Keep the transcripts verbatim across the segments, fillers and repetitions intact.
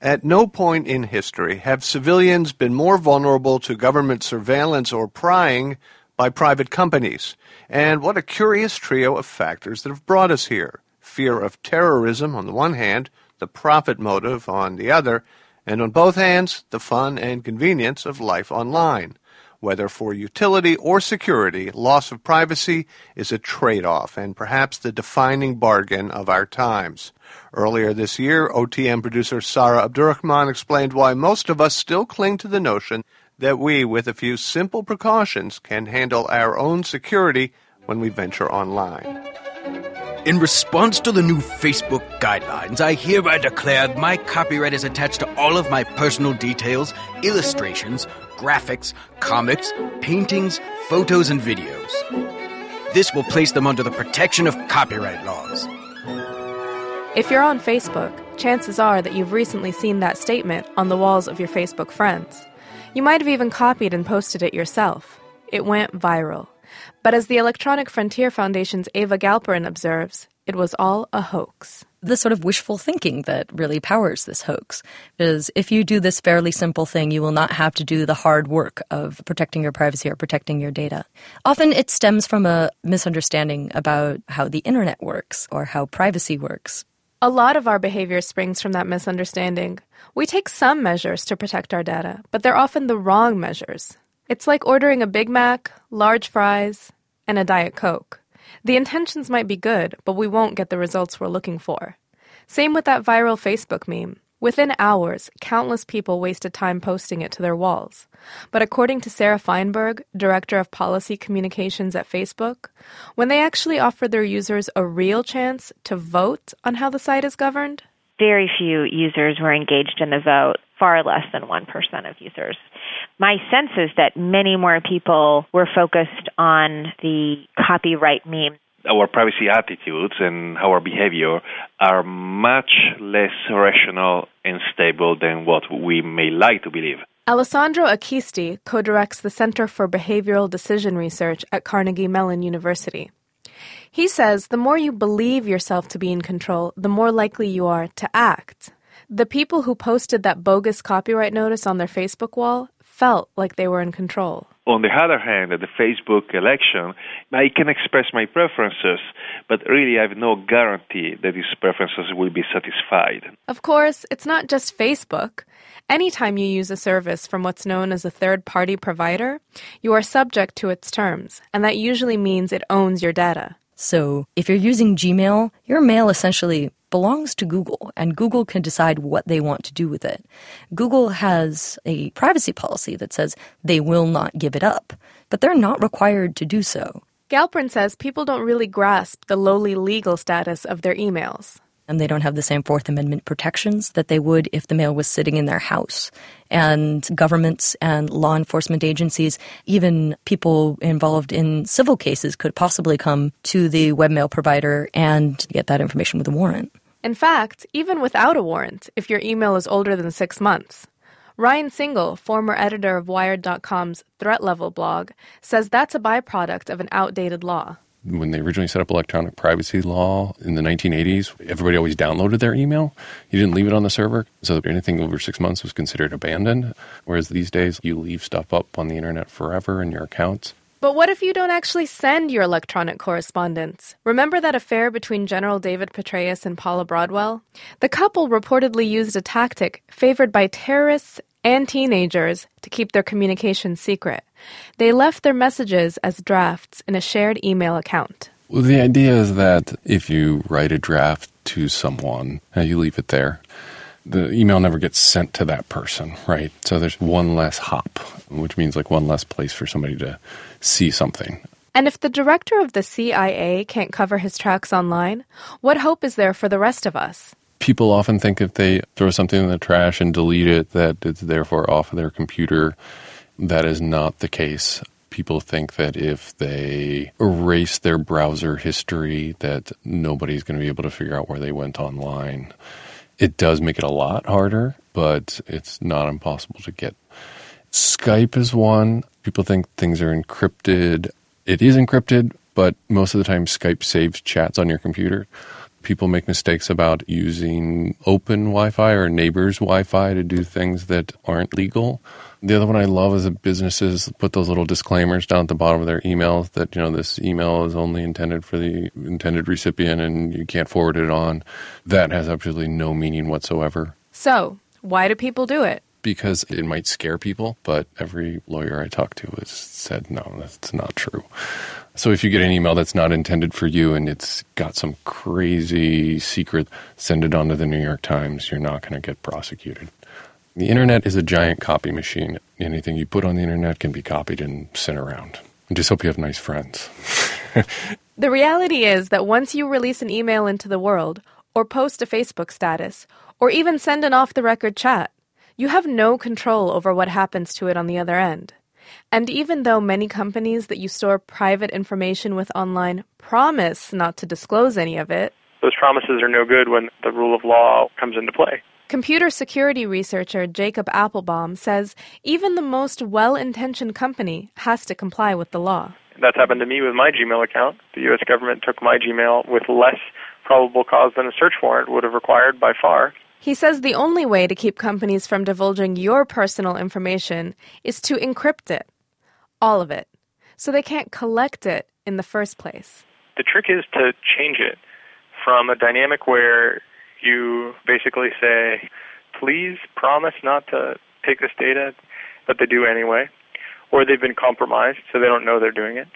At no point in history have civilians been more vulnerable to government surveillance or prying by private companies. And what a curious trio of factors that have brought us here. Fear of terrorism on the one hand, the profit motive on the other, and on both hands, the fun and convenience of life online. Whether for utility or security, loss of privacy is a trade-off and perhaps the defining bargain of our times. Earlier this year, O T M producer Sarah Abdurrahman explained why most of us still cling to the notion that we, with a few simple precautions, can handle our own security when we venture online. In response to the new Facebook guidelines, I hereby declare my copyright is attached to all of my personal details, illustrations, graphics, comics, paintings, photos, and videos. This will place them under the protection of copyright laws. If you're on Facebook, chances are that you've recently seen that statement on the walls of your Facebook friends. You might have even copied and posted it yourself. It went viral. But as the Electronic Frontier Foundation's Eva Galperin observes, it was all a hoax. The sort of wishful thinking that really powers this hoax is if you do this fairly simple thing, you will not have to do the hard work of protecting your privacy or protecting your data. Often it stems from a misunderstanding about how the internet works or how privacy works. A lot of our behavior springs from that misunderstanding. We take some measures to protect our data, but they're often the wrong measures. It's like ordering a Big Mac, large fries, and a Diet Coke. The intentions might be good, but we won't get the results we're looking for. Same with that viral Facebook meme. Within hours, countless people wasted time posting it to their walls. But according to Sarah Feinberg, Director of Policy Communications at Facebook, when they actually offered their users a real chance to vote on how the site is governed, very few users were engaged in the vote, far less than one percent of users. My sense is that many more people were focused on the copyright meme. Our privacy attitudes and our behavior are much less rational and stable than what we may like to believe. Alessandro Acquisti co-directs the Center for Behavioral Decision Research at Carnegie Mellon University. He says the more you believe yourself to be in control, the more likely you are to act. The people who posted that bogus copyright notice on their Facebook wall felt like they were in control. On the other hand, at the Facebook election, I can express my preferences, but really I have no guarantee that these preferences will be satisfied. Of course, it's not just Facebook. Anytime you use a service from what's known as a third-party provider, you are subject to its terms, and that usually means it owns your data. So if you're using Gmail, your mail essentially belongs to Google, and Google can decide what they want to do with it. Google has a privacy policy that says they will not give it up, but they're not required to do so. Galperin says people don't really grasp the lowly legal status of their emails. And they don't have the same Fourth Amendment protections that they would if the mail was sitting in their house. And governments and law enforcement agencies, even people involved in civil cases, could possibly come to the webmail provider and get that information with a warrant. In fact, even without a warrant, if your email is older than six months. Ryan Singal, former editor of Wired dot com's Threat Level blog, says that's a byproduct of an outdated law. When they originally set up electronic privacy law in the nineteen eighties, everybody always downloaded their email. You didn't leave it on the server, so anything over six months was considered abandoned. Whereas these days, you leave stuff up on the internet forever in your accounts. But what if you don't actually send your electronic correspondence? Remember that affair between General David Petraeus and Paula Broadwell? The couple reportedly used a tactic favored by terrorists and teenagers to keep their communications secret. They left their messages as drafts in a shared email account. Well, the idea is that if you write a draft to someone and you leave it there, the email never gets sent to that person, right? So there's one less hop, which means like one less place for somebody to see something. And if the director of the C I A can't cover his tracks online, what hope is there for the rest of us? People often think if they throw something in the trash and delete it, that it's therefore off of their computer. That is not the case. People think that if they erase their browser history, that nobody's going to be able to figure out where they went online. It does make it a lot harder, but it's not impossible to get. Skype is one. People think things are encrypted. It is encrypted, but most of the time Skype saves chats on your computer. People make mistakes about using open Wi-Fi or neighbors' Wi-Fi to do things that aren't legal. The other one I love is that businesses put those little disclaimers down at the bottom of their emails that, you know, this email is only intended for the intended recipient and you can't forward it on. That has absolutely no meaning whatsoever. So, why do people do it? Because it might scare people, but every lawyer I talk to has said, no, that's not true. So if you get an email that's not intended for you and it's got some crazy secret, send it on to the New York Times. You're not going to get prosecuted. The internet is a giant copy machine. Anything you put on the internet can be copied and sent around. I just hope you have nice friends. The reality is that once you release an email into the world, or post a Facebook status, or even send an off-the-record chat, you have no control over what happens to it on the other end. And even though many companies that you store private information with online promise not to disclose any of it, those promises are no good when the rule of law comes into play. Computer security researcher Jacob Applebaum says even the most well-intentioned company has to comply with the law. That's happened to me with my Gmail account. The U S government took my Gmail with less probable cause than a search warrant would have required by far. He says the only way to keep companies from divulging your personal information is to encrypt it, all of it, so they can't collect it in the first place. The trick is to change it from a dynamic where you basically say, please promise not to take this data, but they do anyway, or they've been compromised so they don't know they're doing it,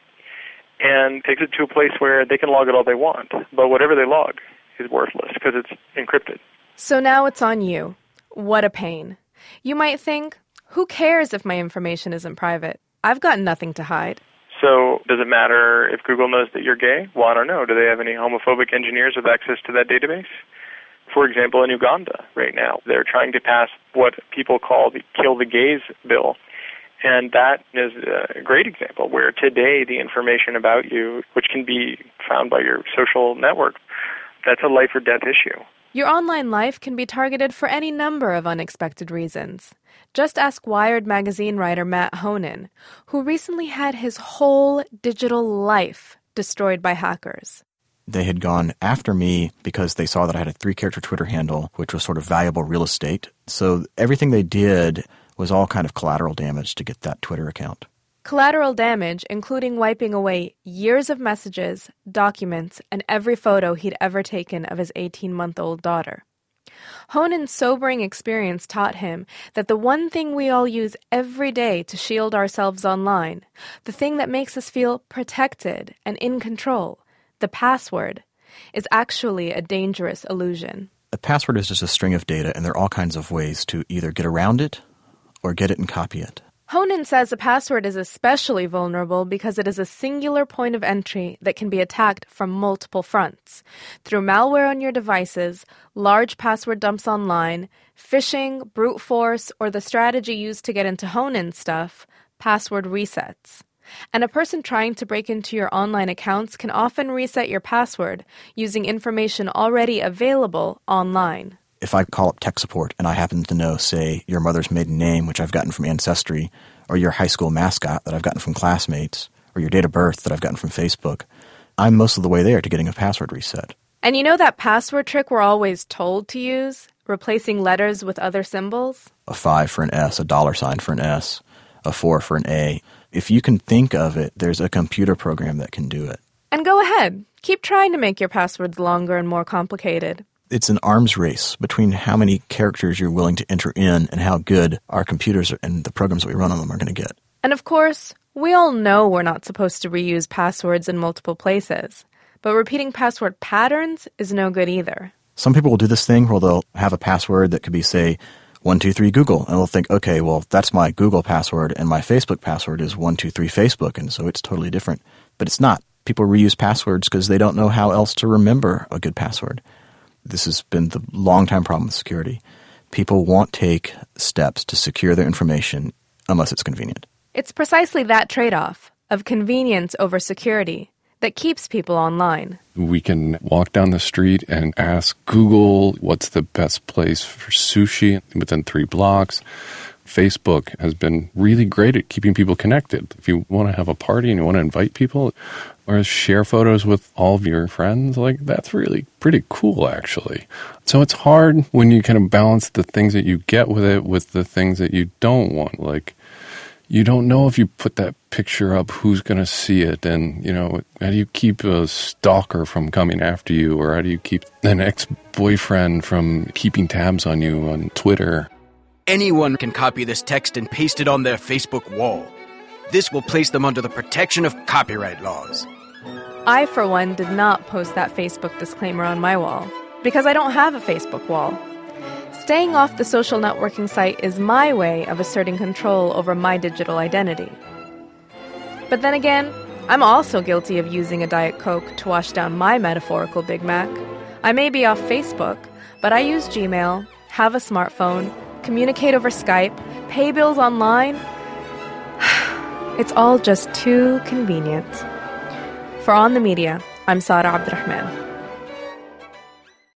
and takes it to a place where they can log it all they want, but whatever they log is worthless because it's encrypted. So now it's on you. What a pain. You might think, who cares if my information isn't private? I've got nothing to hide. So does it matter if Google knows that you're gay? Well, I don't know. Do they have any homophobic engineers with access to that database? For example, in Uganda right now, they're trying to pass what people call the Kill the Gays bill. And that is a great example where today the information about you, which can be found by your social network, that's a life or death issue. Your online life can be targeted for any number of unexpected reasons. Just ask Wired magazine writer Matt Honan, who recently had his whole digital life destroyed by hackers. They had gone after me because they saw that I had a three-character Twitter handle, which was sort of valuable real estate. So everything they did was all kind of collateral damage to get that Twitter account. Collateral damage, including wiping away years of messages, documents, and every photo he'd ever taken of his eighteen-month-old daughter. Honan's sobering experience taught him that the one thing we all use every day to shield ourselves online, the thing that makes us feel protected and in control, the password, is actually a dangerous illusion. A password is just a string of data, and there are all kinds of ways to either get around it or get it and copy it. Honan says a password is especially vulnerable because it is a singular point of entry that can be attacked from multiple fronts. Through malware on your devices, large password dumps online, phishing, brute force, or the strategy used to get into Honan's stuff, password resets. And a person trying to break into your online accounts can often reset your password using information already available online. If I call up tech support and I happen to know, say, your mother's maiden name, which I've gotten from Ancestry, or your high school mascot that I've gotten from classmates, or your date of birth that I've gotten from Facebook, I'm most of the way there to getting a password reset. And you know that password trick we're always told to use? Replacing letters with other symbols? A five for an S, a dollar sign for an S, a four for an A. If you can think of it, there's a computer program that can do it. And go ahead. Keep trying to make your passwords longer and more complicated. It's an arms race between how many characters you're willing to enter in and how good our computers and the programs that we run on them are going to get. And of course, we all know we're not supposed to reuse passwords in multiple places. But repeating password patterns is no good either. Some people will do this thing where they'll have a password that could be, say, one two three Google, and they'll think, okay, well, that's my Google password, and my Facebook password is one two three Facebook, and so it's totally different. But it's not. People reuse passwords because they don't know how else to remember a good password. This has been the long-time problem with security. People won't take steps to secure their information unless it's convenient. It's precisely that trade-off of convenience over security that keeps people online. We can walk down the street and ask Google what's the best place for sushi within three blocks. Facebook has been really great at keeping people connected. If you want to have a party and you want to invite people or share photos with all of your friends, like that's really pretty cool, actually. So it's hard when you kind of balance the things that you get with it with the things that you don't want. Like, you don't know if you put that picture up, who's going to see it. And, you know, how do you keep a stalker from coming after you? Or how do you keep an ex-boyfriend from keeping tabs on you on Twitter? Anyone can copy this text and paste it on their Facebook wall. This will place them under the protection of copyright laws. I, for one, did not post that Facebook disclaimer on my wall, because I don't have a Facebook wall. Staying off the social networking site is my way of asserting control over my digital identity. But then again, I'm also guilty of using a Diet Coke to wash down my metaphorical Big Mac. I may be off Facebook, but I use Gmail, have a smartphone, communicate over Skype, pay bills online. It's all just too convenient. For On the Media, I'm Sara Abdurrahman.